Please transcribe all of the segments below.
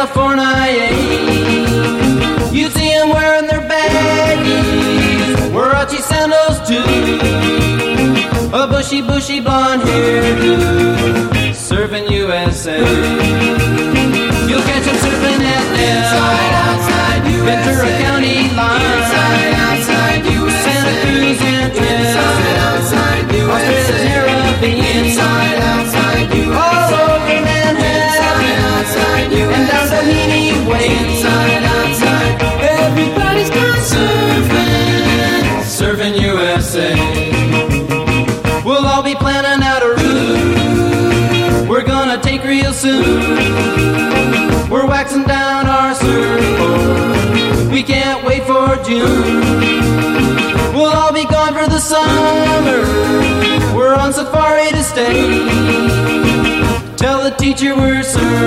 California. You see them wearing their baggies, Warachi sandals too, a bushy, bushy blonde hairdo, serving USA. You'll catch them surfing at Inside, outside, Ventura County line, Inside, outside, Santa Cruz and Inside, outside, Australia's Caribbean, Inside, outside, all over Manhattan, outside, and down Doheny Way. Inside, outside, everybody's gone surfing, Surfing USA. We'll all be planning out a route we're gonna take real soon. We're waxing down our surfboard, we can't wait for June. We'll all be gone for the summer, we're on safari to stay. Tell the teacher we're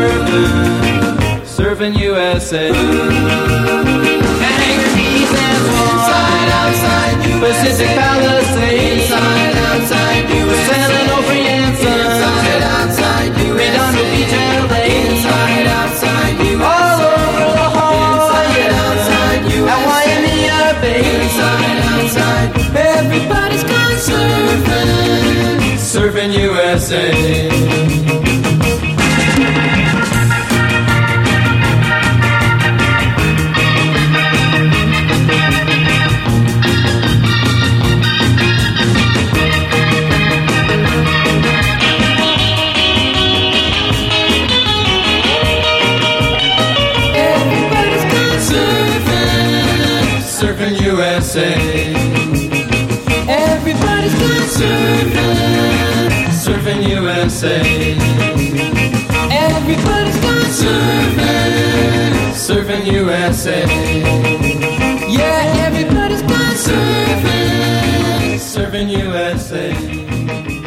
surfing USA. And Hangar Keys and inside, outside, Pacific Palisades, inside, outside, San Onofre and Sun, inside, outside, Redondo Beach and Lake, inside, outside, all over La Jolla, outside, at Waimea Bay. inside, outside, everybody's gone surfing, Surfing USA. Surfing USA. everybody's gone surfing, Surfing USA. everybody's gone surfing, Surfing USA. yeah, everybody's gone surfing, Surfing USA.